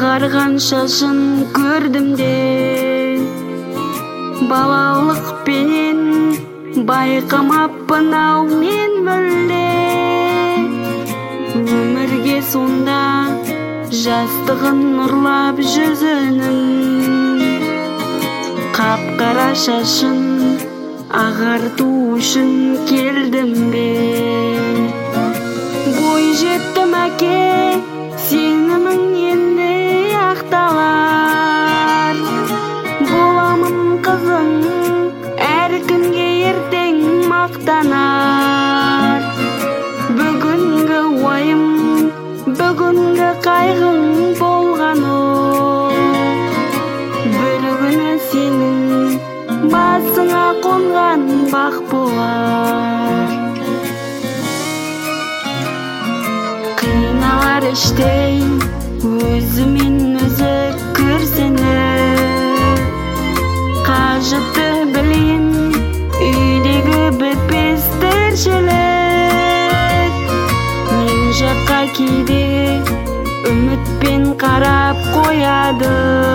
ағарған шашын көрдім де, балалықпенен байқамаппын ау мен мүлде. Өмірге сонда жастығын нұрлап жүзінің, қап-қара шашын ағарту үшін келдім бе. Бой жеттім әке, сенімің енді ақталар. Боламын қызың, әр күнге ертең мақтанар. Бүгінгі ойым, бүгінгі қайғың болған ол. Бір күні сенің басыңа қонған бақ болар. Қиналар іштей өзімен өзі күрсініп, қажыпты білем үйдегі бітпес тіршілік. Мен жаққа кейде үмітпен қарап қояды,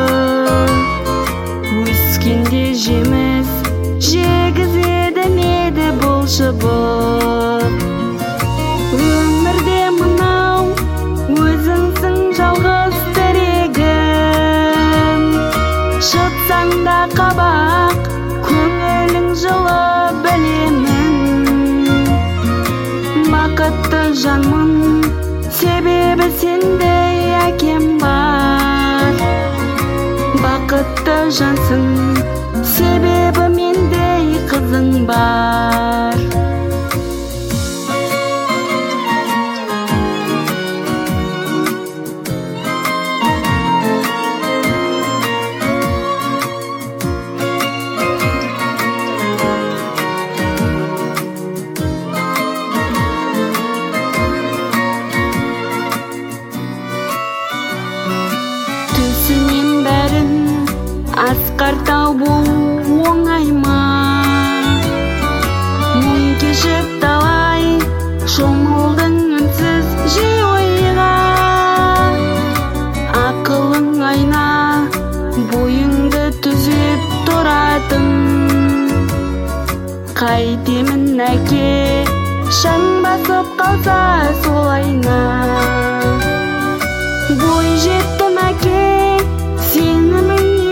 өскенде жеміс жегізеді меді бұл шыбық. Өмірде мынау өзіңсің жалғыз тірегім, шытсаң да қабақ көңілің жылы білемін. Бақытты жанмын, себебі сендей әкем бар. Бақытты жансың, себебі мендей қызың бар. Түсінем бәрін, асқар тау болу оңай ма? Мұң кешіп талай шомылдың үнсіз жей ойға. Ақылың айна, бойыңды түзеп тұратын. Қайтемін әке, шаң басып қалса сол айна. Бой жеттім әке, сенімің